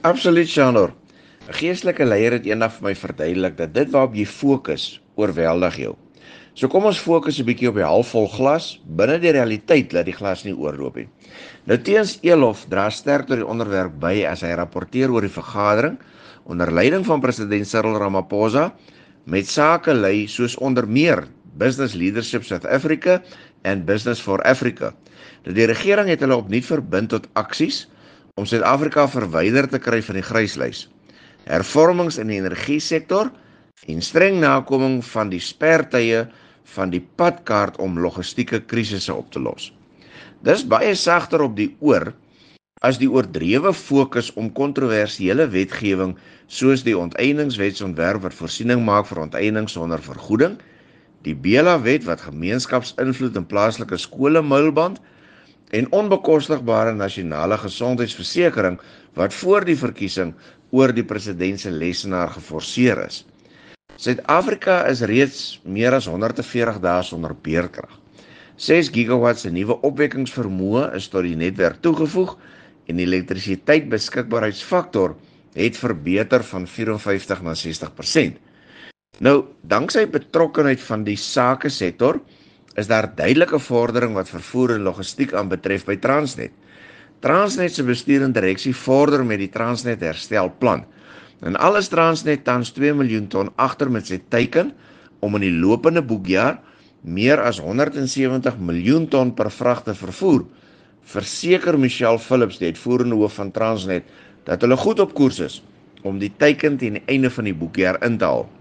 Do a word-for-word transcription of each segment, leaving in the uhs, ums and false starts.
Absoluut, Shanor. 'n Geestelike leier het eendag vir my verduidelik dat dit waarop jy fokus, oorweldig jou. So kom ons fokus 'n bietjie op die halfvol glas, binne die realiteit dat die glas nie oorloop nie. Nou Teens Elof dra sterk tot die onderwerp by as hy rapporteer oor die vergadering onder leiding van president Cyril Ramaphosa met sakelei soos onder meer Business Leadership South Africa en Business for Africa. Dat die regering het hulle opnuut verbind tot aksies om Suid-Afrika verwyder te kry van die gryslys, hervormings in die energiesektor en streng nakoming van die spertye van die padkaart om logistieke krisisse op te los. Dis baie sagter op die oor as die oordrewe fokus om kontroversiële wetgewing soos die onteieningswetsontwerp wat voorsiening maak vir onteiening sonder vergoeding, die Bela-wet wat gemeenskapsinvloed in plaaslike skole muilband en onbekostigbare nasionale gesondheidsversekering wat voor die verkiesing oor die president se lesenaar geforseer is. Suid-Afrika is reeds meer as honderdveertig dae sonder beerkrag. ses gigawatt se nuwe opwekkingsvermoë is tot die netwerk toegevoeg en die elektrisiteitsbeskikbaarheidsfaktor het verbeter van vyf en vyftig na sestig persent. Nou, danksy betrokkenheid van die sakesektor is daar duidelike vordering wat vervoer en logistiek aanbetref by Transnet. Transnet se bestuur en direksie vorder met die Transnet herstelplan. En alles Transnet tans twee miljoen ton agter met sy teiken om in die lopende boekjaar meer as honderd sewentig miljoen ton per vrag te vervoer. Verseker Michelle Phillips, die uitvoerende hoof van Transnet, dat hulle goed op koers is om die teiken teen die einde van die boekjaar in te haal.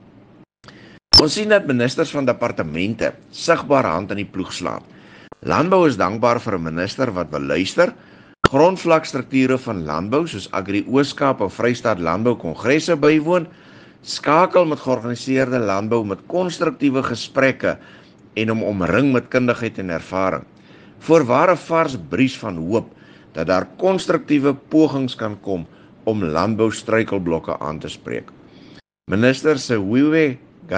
Ons sien dat ministers van departemente sigbare hand in die ploeg slaan. Landbou is dankbaar vir 'n minister wat wil luister. Grondvlakstrukture van landbou soos Agri Ooskaap of Vrystaat Landbou Kongresse bywoon, skakel met georganiseerde landbou met konstruktiewe gesprekke en om omring met kundigheid en ervaring. Voorwaar 'n vars bries van hoop dat daar konstruktiewe pogings kan kom om landbou struikelblokke aan te spreek. Minister Sewiwe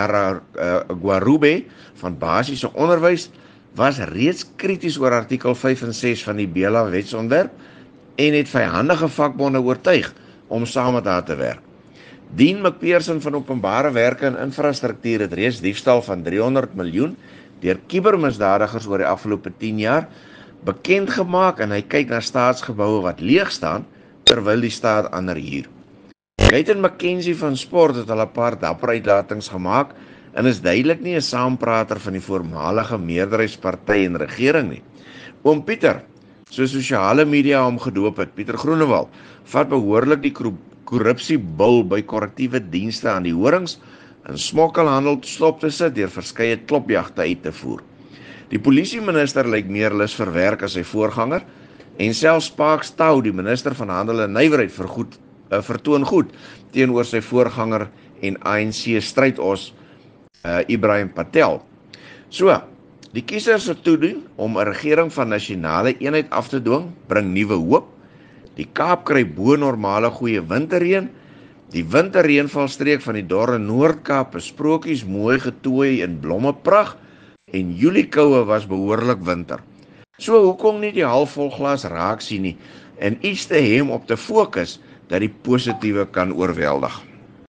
Gwarube van basiese onderwys was reeds krities oor artikel vyf en ses van die Bela-wetsontwerp en het vyhandige vakbonde oortuig om saam met haar te werk. Dean McPherson van Openbare Werke en Infrastruktuur het reeds diefstal van driehonderd miljoen deur kubermisdadigers oor die afgelope tien jaar bekend gemaak en hy kyk na staatsgeboue wat leeg staan terwyl die staat ander huur. Guyton McKenzie van Sport het al 'n paar dapper uitlatings gemaak en is duidelik nie 'n saamprater van die voormalige meerderheidsparty en regering nie. Oom Pieter, so sosiale media hom gedoop het, Pieter Groenewald, vat behoorlik die korrupsiebul by korrektiewe dienste aan die horings en smokkelhandel stop te sit deur verskeie klopjagte uit te voer. Die polisieminister lyk meer lus vir werk as sy voorganger en selfs Parks Tau, die minister van Handel en Nywerheid, vergoed Uh, vertoon goed teenoor sy voorganger en A N C strydos uh, Ibrahim Patel. So, die kiesers se toedoen om 'n regering van nasionale eenheid af te dwing, bring nuwe hoop. Die Kaap kry bo normale goeie winterreën. Die winterreënvalstreek van die dorre Noord-Kaap is sprokies mooi getooi in blommepragt en Julie koue was behoorlik winter. So hoekom nie die halfvol glas raak sien nie en iets te hê om op te fokus dat die positiewe kan oorweldig.